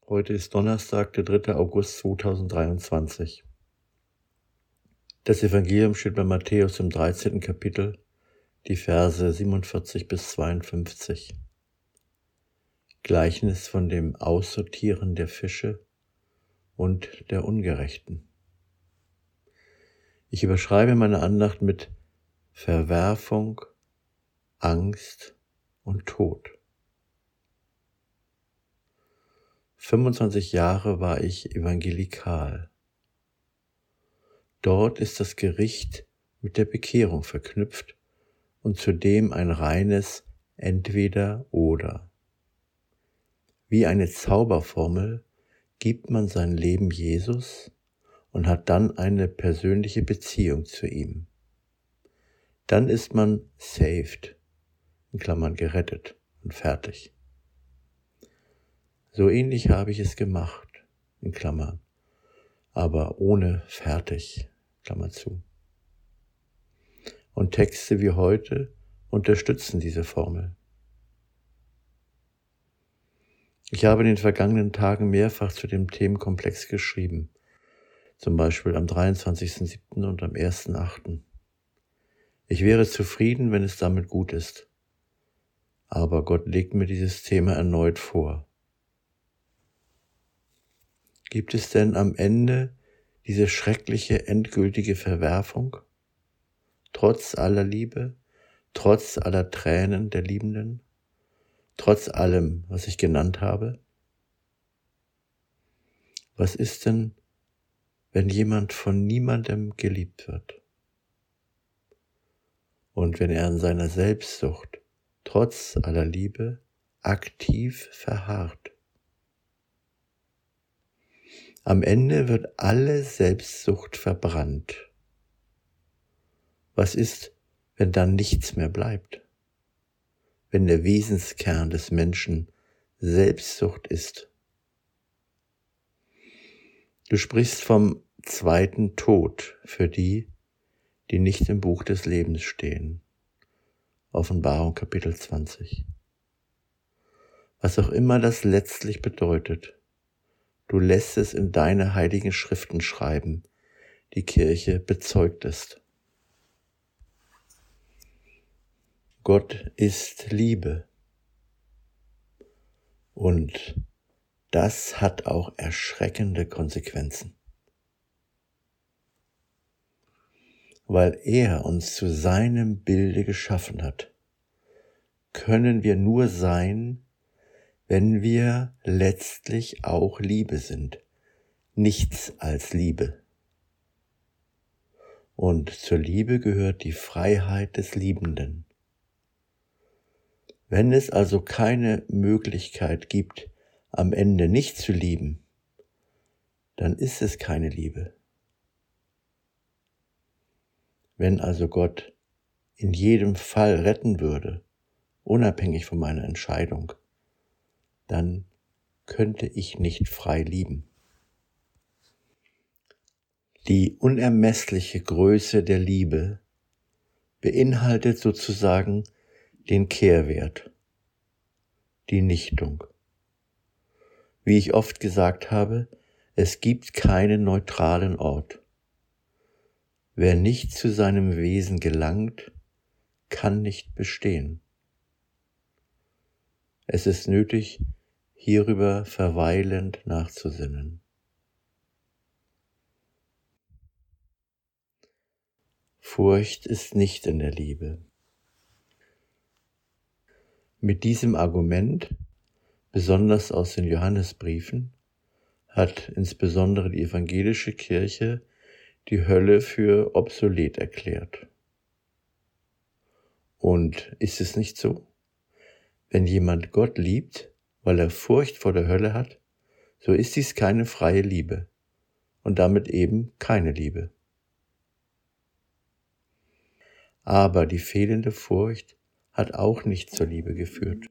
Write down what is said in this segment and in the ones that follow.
Heute ist Donnerstag, der 3. August 2023. Das Evangelium steht bei Matthäus im 13. Kapitel, die Verse 47 bis 52. Gleichnis von dem Aussortieren der Fische und der Ungerechten. Ich überschreibe meine Andacht mit Verwerfung, Angst und Tod. 25 Jahre war ich evangelikal. Dort ist das Gericht mit der Bekehrung verknüpft und zudem ein reines Entweder-Oder. Wie eine Zauberformel gibt man sein Leben Jesus und hat dann eine persönliche Beziehung zu ihm. Dann ist man saved, in Klammern gerettet und fertig. So ähnlich habe ich es gemacht, in Klammern, aber ohne fertig, Klammer zu. Und Texte wie heute unterstützen diese Formel. Ich habe in den vergangenen Tagen mehrfach zu dem Themenkomplex geschrieben, zum Beispiel am 23.07. und am 1.08. Ich wäre zufrieden, wenn es damit gut ist, aber Gott legt mir dieses Thema erneut vor. Gibt es denn am Ende diese schreckliche, endgültige Verwerfung? Trotz aller Liebe, trotz aller Tränen der Liebenden, trotz allem, was ich genannt habe? Was ist denn, wenn jemand von niemandem geliebt wird? Und wenn er in seiner Selbstsucht, trotz aller Liebe, aktiv verharrt? Am Ende wird alle Selbstsucht verbrannt. Was ist, wenn dann nichts mehr bleibt? Wenn der Wesenskern des Menschen Selbstsucht ist? Du sprichst vom zweiten Tod für die, die nicht im Buch des Lebens stehen. Offenbarung Kapitel 20. Was auch immer das letztlich bedeutet, du lässt es in deine heiligen Schriften schreiben, die Kirche bezeugt es. Gott ist Liebe. Und das hat auch erschreckende Konsequenzen. Weil er uns zu seinem Bilde geschaffen hat, können wir nur sein, wenn wir letztlich auch Liebe sind. Nichts als Liebe. Und zur Liebe gehört die Freiheit des Liebenden. Wenn es also keine Möglichkeit gibt, am Ende nicht zu lieben, dann ist es keine Liebe. Wenn also Gott in jedem Fall retten würde, unabhängig von meiner Entscheidung, dann könnte ich nicht frei lieben. Die unermessliche Größe der Liebe beinhaltet sozusagen den Kehrwert, die Nichtung. Wie ich oft gesagt habe, es gibt keinen neutralen Ort. Wer nicht zu seinem Wesen gelangt, kann nicht bestehen. Es ist nötig, hierüber verweilend nachzusinnen. Furcht ist nicht in der Liebe. Mit diesem Argument, besonders aus den Johannesbriefen, hat insbesondere die evangelische Kirche die Hölle für obsolet erklärt. Und ist es nicht so? Wenn jemand Gott liebt, weil er Furcht vor der Hölle hat, so ist dies keine freie Liebe und damit eben keine Liebe. Aber die fehlende Furcht hat auch nicht zur Liebe geführt.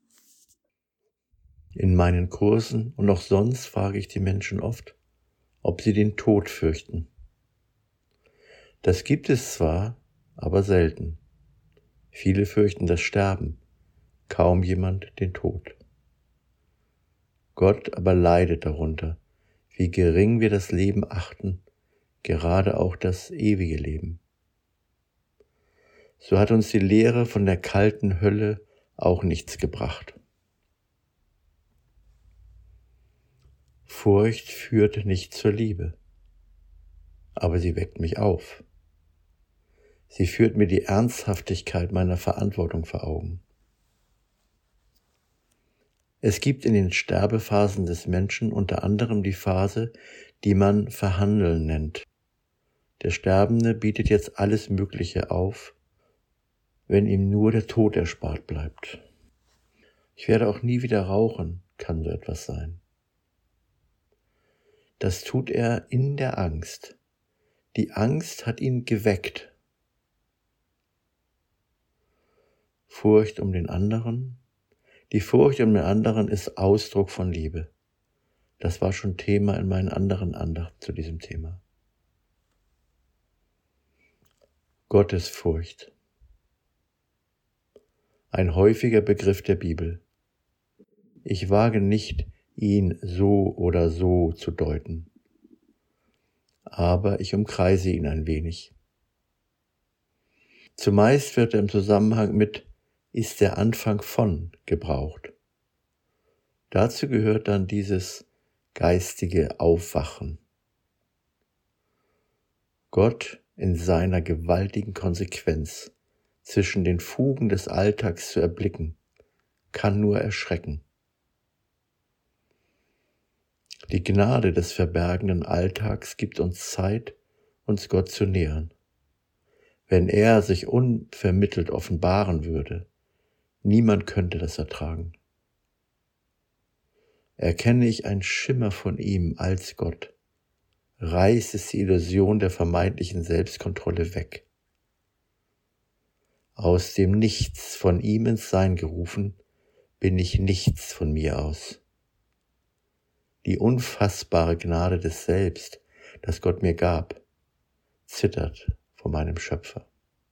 In meinen Kursen und auch sonst frage ich die Menschen oft, ob sie den Tod fürchten. Das gibt es zwar, aber selten. Viele fürchten das Sterben, kaum jemand den Tod. Gott aber leidet darunter, wie gering wir das Leben achten, gerade auch das ewige Leben. So hat uns die Lehre von der kalten Hölle auch nichts gebracht. Furcht führt nicht zur Liebe, aber sie weckt mich auf. Sie führt mir die Ernsthaftigkeit meiner Verantwortung vor Augen. Es gibt in den Sterbephasen des Menschen unter anderem die Phase, die man Verhandeln nennt. Der Sterbende bietet jetzt alles Mögliche auf, wenn ihm nur der Tod erspart bleibt. Ich werde auch nie wieder rauchen, kann so etwas sein. Das tut er in der Angst. Die Angst hat ihn geweckt. Furcht um den anderen. Die Furcht um den anderen ist Ausdruck von Liebe. Das war schon Thema in meinen anderen Andachten zu diesem Thema. Gottesfurcht. Ein häufiger Begriff der Bibel. Ich wage nicht, ihn so oder so zu deuten, aber ich umkreise ihn ein wenig. Zumeist wird er im Zusammenhang mit ist der Anfang von gebraucht. Dazu gehört dann dieses geistige Aufwachen. Gott in seiner gewaltigen Konsequenz zwischen den Fugen des Alltags zu erblicken, kann nur erschrecken. Die Gnade des verbergenden Alltags gibt uns Zeit, uns Gott zu nähern. Wenn er sich unvermittelt offenbaren würde, niemand könnte das ertragen. Erkenne ich einen Schimmer von ihm als Gott, reißt es die Illusion der vermeintlichen Selbstkontrolle weg. Aus dem Nichts von ihm ins Sein gerufen, bin ich nichts von mir aus. Die unfassbare Gnade des Selbst, das Gott mir gab, zittert vor meinem Schöpfer.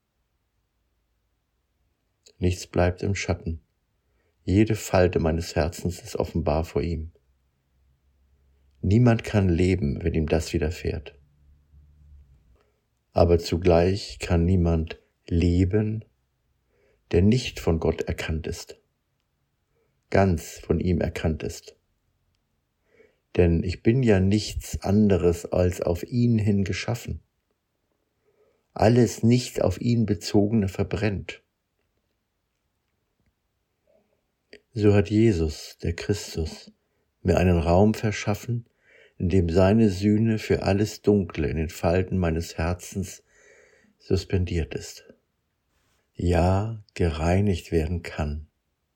Nichts bleibt im Schatten. Jede Falte meines Herzens ist offenbar vor ihm. Niemand kann leben, wenn ihm das widerfährt. Aber zugleich kann niemand leben, der nicht von Gott erkannt ist, ganz von ihm erkannt ist. Denn ich bin ja nichts anderes als auf ihn hin geschaffen. Alles nicht auf ihn Bezogene verbrennt. So hat Jesus, der Christus, mir einen Raum verschaffen, in dem seine Sühne für alles Dunkle in den Falten meines Herzens suspendiert ist. Ja, gereinigt werden kann.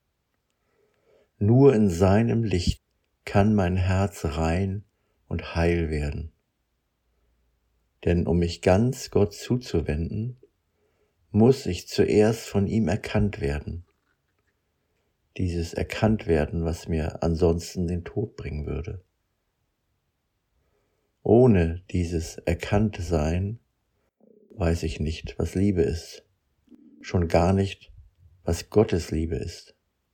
Nur in seinem Licht kann mein Herz rein und heil werden. Denn um mich ganz Gott zuzuwenden, muss ich zuerst von ihm erkannt werden. Dieses Erkanntwerden, was mir ansonsten den Tod bringen würde. Ohne dieses Erkanntsein weiß ich nicht, was Liebe ist, schon gar nicht, was Gottes Liebe ist.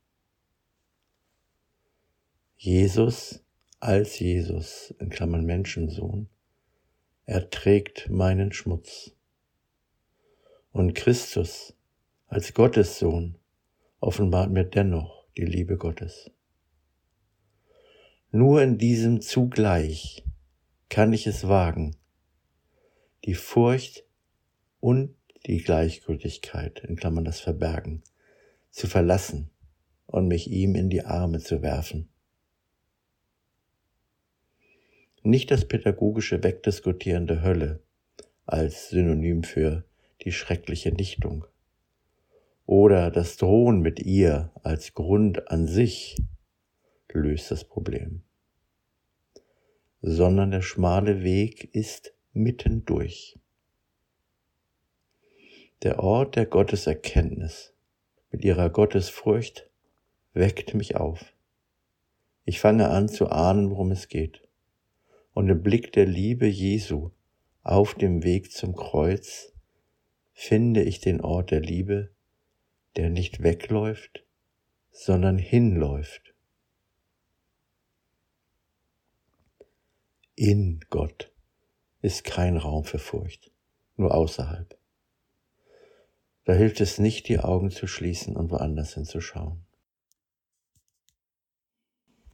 Jesus als Jesus, in Klammern Menschensohn, erträgt meinen Schmutz. Und Christus als Gottes Sohn offenbart mir dennoch die Liebe Gottes. Nur in diesem Zugleich kann ich es wagen, die Furcht und die Gleichgültigkeit, in Klammern das Verbergen, zu verlassen und mich ihm in die Arme zu werfen. Nicht das pädagogische Wegdiskutieren der Hölle als Synonym für die schreckliche Nichtung oder das Drohen mit ihr als Grund an sich löst das Problem, sondern der schmale Weg ist mittendurch. Der Ort der Gotteserkenntnis mit ihrer Gottesfurcht weckt mich auf. Ich fange an zu ahnen, worum es geht. Und im Blick der Liebe Jesu auf dem Weg zum Kreuz finde ich den Ort der Liebe, der nicht wegläuft, sondern hinläuft. In Gott ist kein Raum für Furcht, nur außerhalb. Da hilft es nicht, die Augen zu schließen und woanders hinzuschauen.